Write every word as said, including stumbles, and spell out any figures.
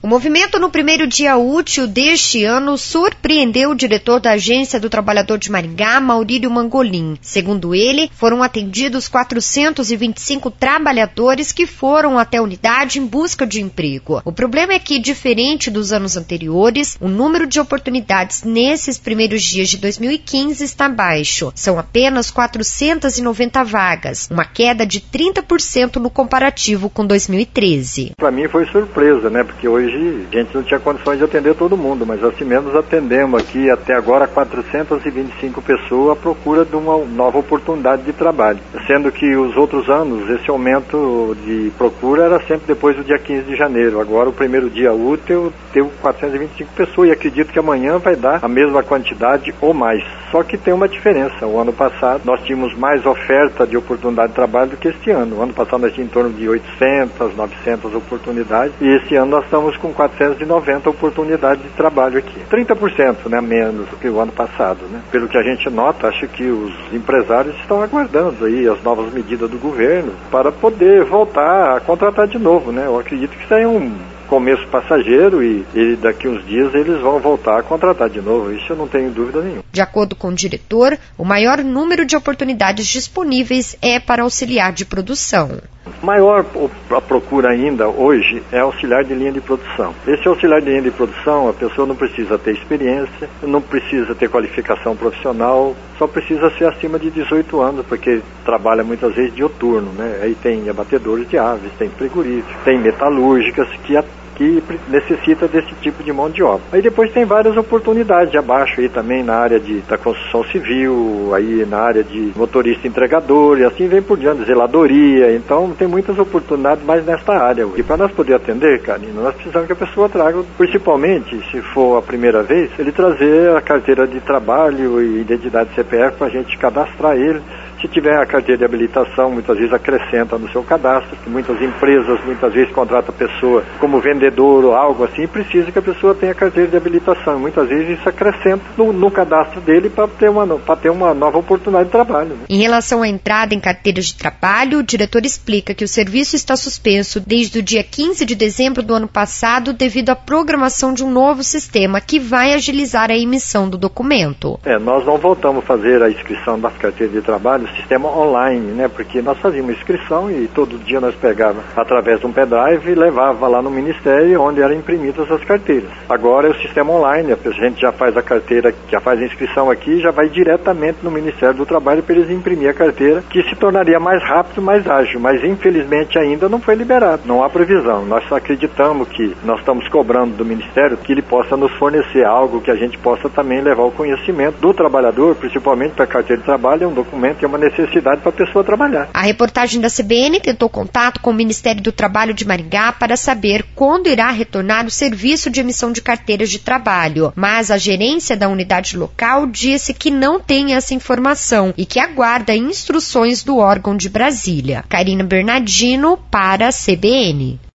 O movimento no primeiro dia útil deste ano surpreendeu o diretor da Agência do Trabalhador de Maringá, Maurílio Mangolin. Segundo ele, foram atendidos quatrocentos e vinte e cinco trabalhadores que foram até a unidade em busca de emprego. O problema é que, diferente dos anos anteriores, o número de oportunidades nesses primeiros dias de dois mil e quinze está baixo. São apenas quatrocentas e noventa vagas, uma queda de trinta por cento no comparativo com dois mil e treze. Para mim foi surpresa, né? Porque hoje a gente não tinha condições de atender todo mundo, mas assim mesmo atendemos aqui até agora quatrocentas e vinte e cinco pessoas à procura de uma nova oportunidade de trabalho. Sendo que os outros anos, esse aumento de procura era sempre depois do dia quinze de janeiro. Agora o primeiro dia útil teve quatrocentas e vinte e cinco pessoas e acredito que amanhã vai dar a mesma quantidade ou mais. Só que tem uma diferença. O ano passado nós tínhamos mais oferta de oportunidade de trabalho do que este ano. O ano passado nós tínhamos em torno de oitocentas, novecentas oportunidades e esse ano nós estamos com quatrocentas e noventa oportunidades de trabalho aqui. trinta por cento, né, menos do que o ano passado, né? Pelo que a gente nota, acho que os empresários estão aguardando aí as novas medidas do governo para poder voltar a contratar de novo, né? Eu acredito que isso é um começo passageiro e, e daqui uns dias eles vão voltar a contratar de novo, isso eu não tenho dúvida nenhuma. De acordo com o diretor, o maior número de oportunidades disponíveis é para auxiliar de produção. Maior a procura ainda hoje é auxiliar de linha de produção. Esse auxiliar de linha de produção, a pessoa não precisa ter experiência, não precisa ter qualificação profissional, só precisa ser acima de dezoito anos, porque trabalha muitas vezes dioturno, né? Aí tem abatedores de aves, tem frigoríficos, tem metalúrgicas que a que necessita desse tipo de mão de obra. Aí depois tem várias oportunidades de abaixo aí também na área de, da construção civil, aí na área de motorista entregador e assim vem por diante, zeladoria, então tem muitas oportunidades mais nesta área. E para nós poder atender, Karina, nós precisamos que a pessoa traga, principalmente se for a primeira vez, ele trazer a carteira de trabalho e identidade C P F para a gente cadastrar ele. Se tiver a carteira de habilitação, muitas vezes acrescenta no seu cadastro, que muitas empresas, muitas vezes contratam a pessoa como vendedor ou algo assim, precisa que a pessoa tenha carteira de habilitação. Muitas vezes isso acrescenta no, no cadastro dele para ter, ter uma nova oportunidade de trabalho, né? Em relação à entrada em carteiras de trabalho, o diretor explica que o serviço está suspenso desde o dia quinze de dezembro do ano passado devido à programação de um novo sistema que vai agilizar a emissão do documento. É, nós não voltamos a fazer a inscrição das carteiras de trabalho sistema online, né? Porque nós fazíamos inscrição e todo dia nós pegávamos através de um pendrive e levava lá no Ministério onde eram imprimidas as carteiras. Agora é o sistema online, a gente já faz a carteira, já faz a inscrição aqui e já vai diretamente no Ministério do Trabalho para eles imprimir a carteira, que se tornaria mais rápido, mais ágil, mas infelizmente ainda não foi liberado, não há previsão. Nós acreditamos que nós estamos cobrando do Ministério que ele possa nos fornecer algo que a gente possa também levar o conhecimento do trabalhador, principalmente para a carteira de trabalho, é um documento, é uma necessidade para a pessoa trabalhar. A reportagem da C B N tentou contato com o Ministério do Trabalho de Maringá para saber quando irá retornar o serviço de emissão de carteiras de trabalho, mas a gerência da unidade local disse que não tem essa informação e que aguarda instruções do órgão de Brasília. Karina Bernardino para a C B N.